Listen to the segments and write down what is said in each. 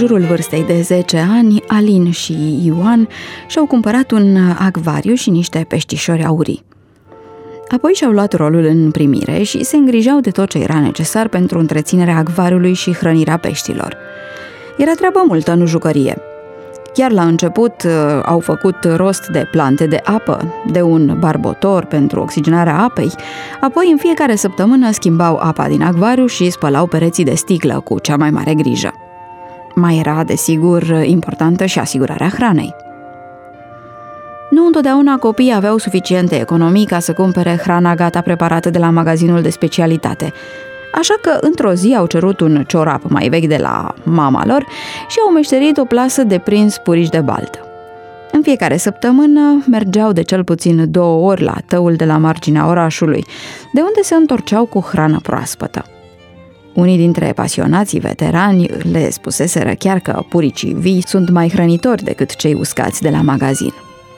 jurul vârstei de 10 ani, Alin și Ioan și-au cumpărat un acvariu și niște peștișori aurii. Apoi și-au luat rolul în primire și se îngrijeau de tot ce era necesar pentru întreținerea acvariului și hrănirea peștilor. Era treabă multă, nu jucărie. Chiar la început au făcut rost de plante de apă, de un barbotor pentru oxigenarea apei, apoi în fiecare săptămână schimbau apa din acvariu și spălau pereții de sticlă cu cea mai mare grijă. Mai era, desigur, importantă și asigurarea hranei. Nu întotdeauna copiii aveau suficiente economii ca să cumpere hrana gata preparată de la magazinul de specialitate, așa că într-o zi au cerut un ciorap mai vechi de la mama lor și au meșterit o plasă de prins purici de baltă. În fiecare săptămână mergeau de cel puțin 2 ori la tăul de la marginea orașului, de unde se întorceau cu hrană proaspătă. Unii dintre pasionații veterani le spuseseră chiar că puricii vii sunt mai hrănitori decât cei uscați de la magazin.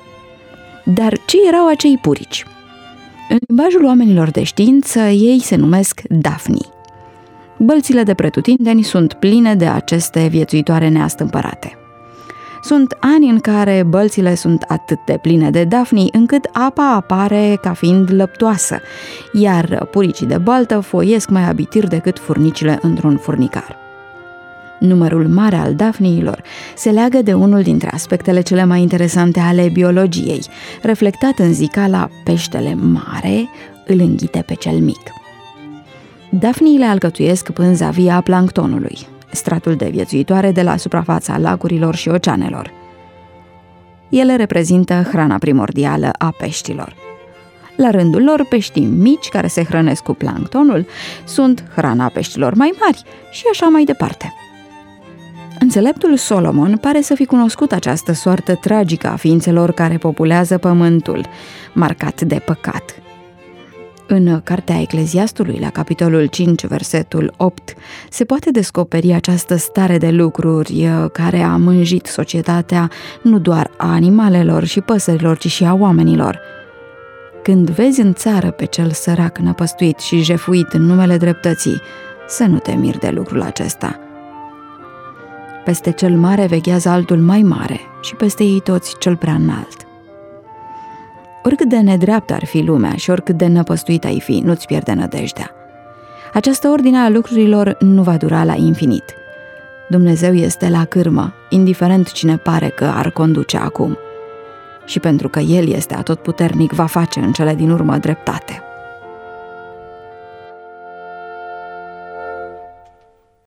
Dar ce erau acei purici? În limbajul oamenilor de știință, ei se numesc dafnii. Bălțile de pretutindeni sunt pline de aceste viețuitoare neastâmpărate. Sunt ani în care bălțile sunt atât de pline de dafnii încât apa apare ca fiind lăptoasă, iar puricii de baltă foiesc mai abitir decât furnicile într-un furnicar. Numărul mare al dafniilor se leagă de unul dintre aspectele cele mai interesante ale biologiei, reflectat în zicala peștele mare îl înghite pe cel mic. Dafniile alcătuiesc pânza vie a planctonului, stratul de viețuitoare de la suprafața lacurilor și oceanelor. Ele reprezintă hrana primordială a peștilor. La rândul lor, peștii mici care se hrănesc cu planctonul sunt hrana peștilor mai mari și așa mai departe. Înțeleptul Solomon pare să fi cunoscut această soartă tragică a ființelor care populează pământul, marcat de păcat. În Cartea Ecleziastului, la capitolul 5, versetul 8, se poate descoperi această stare de lucruri care a mânjit societatea nu doar a animalelor și păsărilor, ci și a oamenilor. Când vezi în țară pe cel sărac năpăstuit și jefuit în numele dreptății, să nu te miri de lucrul acesta. Peste cel mare veghează altul mai mare și peste ei toți cel prea înalt. Oricât de nedreaptă ar fi lumea și oricât de năpăstuit ai fi, nu-ți pierde nădejdea. Această ordine a lucrurilor nu va dura la infinit. Dumnezeu este la cârmă, indiferent cine pare că ar conduce acum. Și pentru că El este atotputernic, va face în cele din urmă dreptate.